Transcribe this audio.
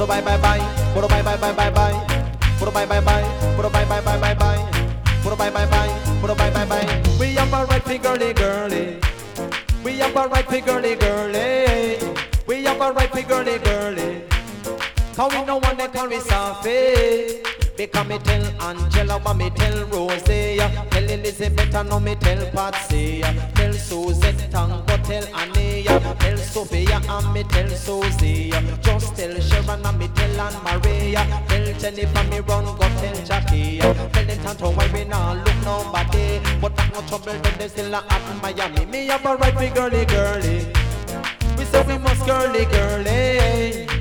bye bye bye, bye bye bye bye bye, bye bye bye, bye bye bye bye bye, bye bye bye, bye bye bye. We have a right for girly girly. We have a right for girly girly. We have a right for girly girly. Cause we no one that call me Sophie. Because me tell Angela, but me tell Rosie. Tell Elizabeth, and now me tell Patsy. Tell Suzette, and go tell Annie. Tell Sophia, and me tell Susie. Just tell Sharon, and me tell Anne Maria. Tell Jennifer, me run, go tell Jackie. Tell them Tanto, why we not look nobody. But that's no trouble, then they still at Miami. Me have a right for girly girly. We say we must girly girly.